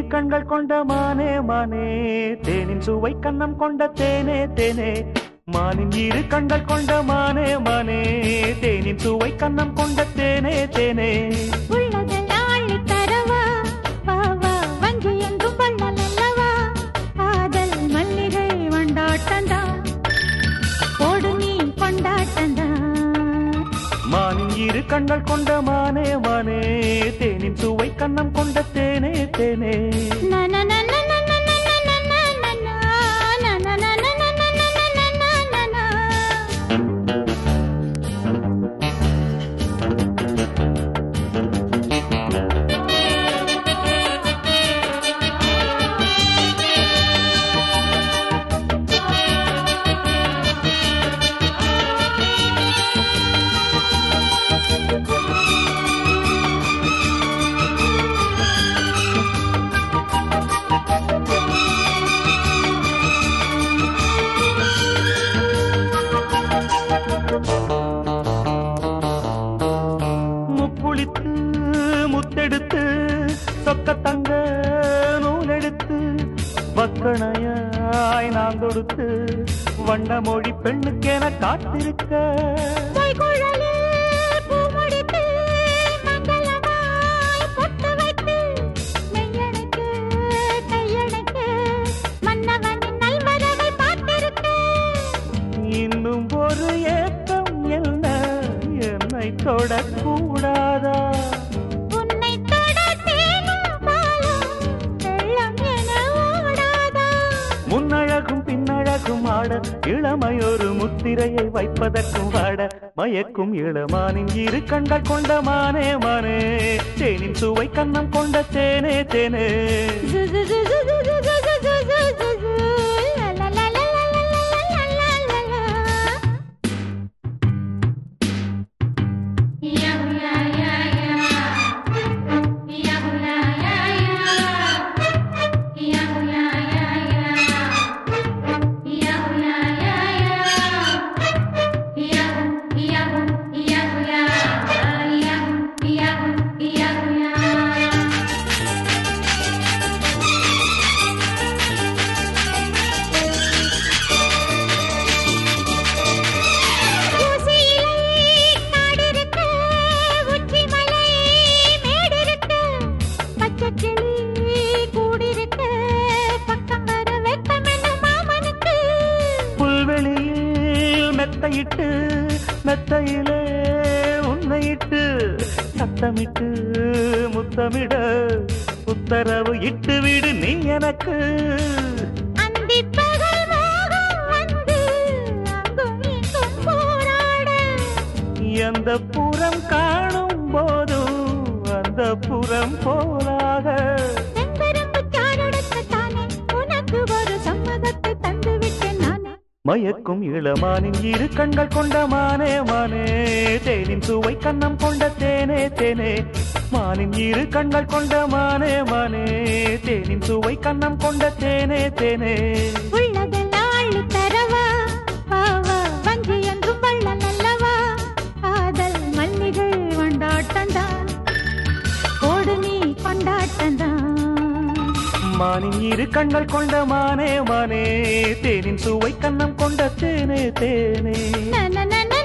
கண்கள் கொண்ட மானே மானே, தேனின் சுவை கண்ணம் கொண்ட தேனே தேனே. மானின் இரு கண்கள் கொண்ட மானே மானே, தேனின் சுவை கண்ணம் கொண்ட தேனே தேனே. மானின் இரு கண்கள் கொண்ட மானே மானே, தேனின் சுவை கண்ணம் கொண்ட தேனே தேனே. முக்குளித்து முத்தெடுத்து சொக்க தங்க நூலெடுத்து வக்கணையாய் நான் கொடுத்து வண்ண மொழி பெண்ணுக்கென காத்திருக்க. இன்னும் ஒரு ஏக்கம் என்ன, என்னை தொடக்கூடாதா? உன்னை முன்னழகும் பின்னழகும் ஆட, இளமையொரு முத்திரையை வைப்பதற்கும் வாட, மயக்கும் இளமானின் இரு கண்கள் கொண்ட மானே மானே, தேனின் சுவை கண்ணம் கொண்ட தேனே தேனே. மெத்தையிட்டு மெத்தையிலே உன்னையிட்டு சத்தமிட்டு முத்தமிட உத்தரவு இட்டு விடு நீ எனக்கு. எந்த புறம் காணும் போதும் அந்த புறம் போலாக, மயக்கும் இளமானின் இரு கண்கள் கொண்ட மானே மானே, தேனின் சுவை கண்ணம் கொண்ட தேனே தேனே. மானின் இரு கண்கள் கொண்ட மானே மானே, தேனின் சுவை கண்ணம் கொண்ட தேனே தேனே. உள்ளதெல்லாம் அள்ளி தரவா, வஞ்சி என்றும் வள்ளல் அல்லவா, காதல் மல்லிகை வண்டாட்டந்தான், ஓடு நீ கொண்டாட்டந்தான். மானின் இரு கண்கள் கொண்ட மானே மானே, தேனின் சுவை கண்ணம் கொண்ட தேனே தேனே.